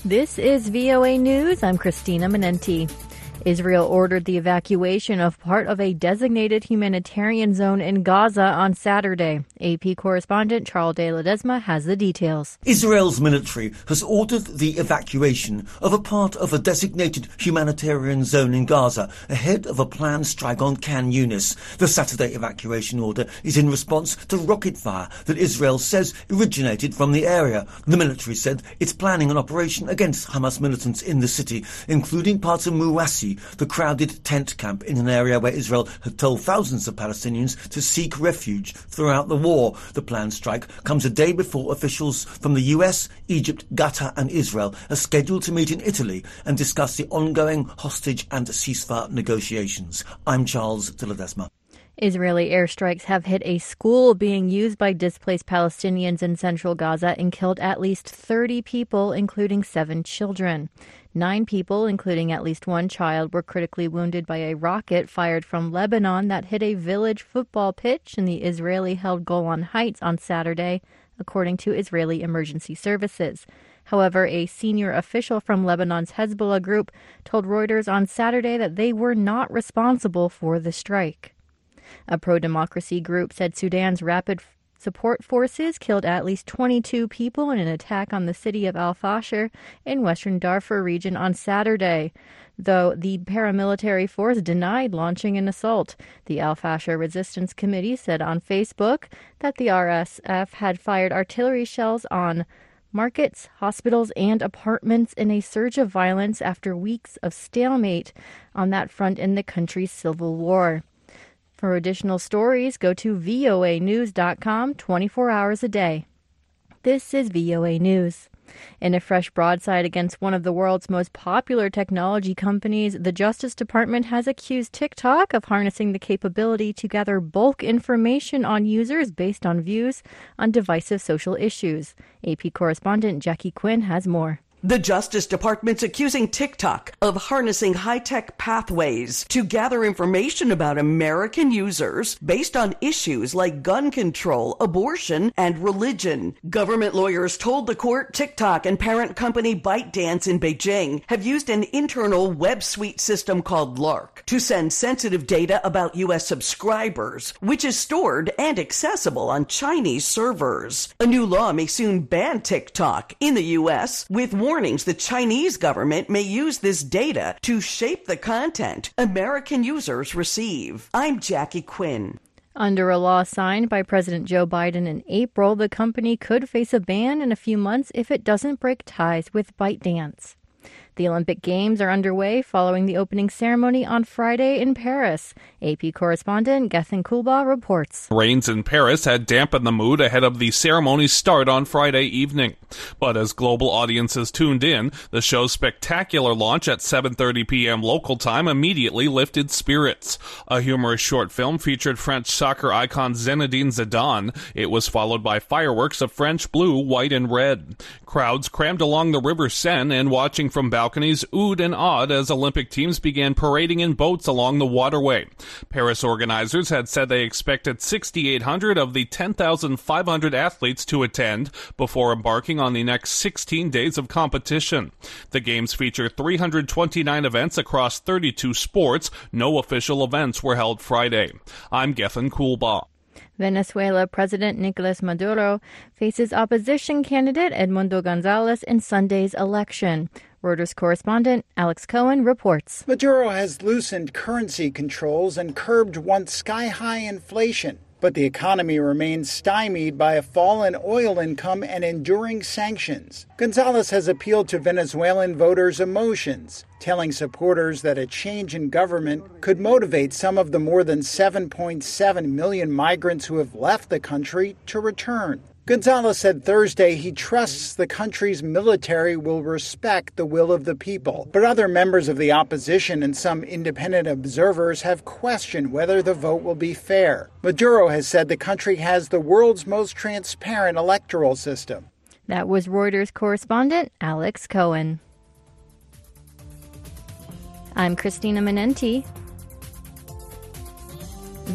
This is VOA News. I'm Christina Menenti. Israel ordered the evacuation of part of a designated humanitarian zone in Gaza on Saturday. AP correspondent Charles de Ledesma has the details. Israel's military has ordered the evacuation of a part of a designated humanitarian zone in Gaza ahead of a planned strike on Khan Yunis. The Saturday evacuation order is in response to rocket fire that Israel says originated from the area. The military said it's planning an operation against Hamas militants in the city, including parts of Muwasi, the crowded tent camp in an area where Israel had told thousands of Palestinians to seek refuge throughout the war. The planned strike comes a day before officials from the US, Egypt, Qatar and Israel are scheduled to meet in Italy and discuss the ongoing hostage and ceasefire negotiations. I'm Charles de Ledesma. Israeli airstrikes have hit a school being used by displaced Palestinians in central Gaza and killed at least 30 people, including 7 children. 9 people, including at least 1 child, were critically wounded by a rocket fired from Lebanon that hit a village football pitch in the Israeli-held Golan Heights on Saturday, according to Israeli emergency services. However, a senior official from Lebanon's Hezbollah group told Reuters on Saturday that they were not responsible for the strike. A pro-democracy group said Sudan's Rapid Support Forces killed at least 22 people in an attack on the city of Al-Fasher in western Darfur region on Saturday, though the paramilitary force denied launching an assault. The Al-Fasher Resistance Committee said on Facebook that the RSF had fired artillery shells on markets, hospitals, and apartments in a surge of violence after weeks of stalemate on that front in the country's civil war. For additional stories, go to voanews.com 24 hours a day. This is VOA News. In a fresh broadside against one of the world's most popular technology companies, the Justice Department has accused TikTok of harnessing the capability to gather bulk information on users based on views on divisive social issues. AP correspondent Jackie Quinn has more. The Justice Department's accusing TikTok of harnessing high-tech pathways to gather information about American users based on issues like gun control, abortion, and religion. Government lawyers told the court TikTok and parent company ByteDance in Beijing have used an internal web suite system called Lark to send sensitive data about U.S. subscribers, which is stored and accessible on Chinese servers. A new law may soon ban TikTok in the U.S., with warnings the Chinese government may use this data to shape the content American users receive. I'm Jackie Quinn. Under a law signed by President Joe Biden in April, the company could face a ban in a few months if it doesn't break ties with ByteDance. The Olympic Games are underway following the opening ceremony on Friday in Paris. AP correspondent Gethin Kulba reports. Rains in Paris had dampened the mood ahead of the ceremony's start on Friday evening. But as global audiences tuned in, the show's spectacular launch at 7:30 p.m. local time immediately lifted spirits. A humorous short film featured French soccer icon Zinedine Zidane. It was followed by fireworks of French blue, white, and red. Crowds crammed along the River Seine and watching from balconies oohed and awed as Olympic teams began parading in boats along the waterway. Paris organizers had said they expected 6,800 of the 10,500 athletes to attend before embarking on the next 16 days of competition. The Games feature 329 events across 32 sports. No official events were held Friday. I'm Gethin Kulba. Venezuela President Nicolas Maduro faces opposition candidate Edmundo Gonzalez in Sunday's election. Reuters correspondent Alex Cohen reports. Maduro has loosened currency controls and curbed once sky-high inflation, but the economy remains stymied by a fall in oil income and enduring sanctions. Gonzalez has appealed to Venezuelan voters' emotions, telling supporters that a change in government could motivate some of the more than 7.7 million migrants who have left the country to return. Gonzalez said Thursday he trusts the country's military will respect the will of the people. But other members of the opposition and some independent observers have questioned whether the vote will be fair. Maduro has said the country has the world's most transparent electoral system. That was Reuters correspondent Alex Cohen. I'm Christina Menenti.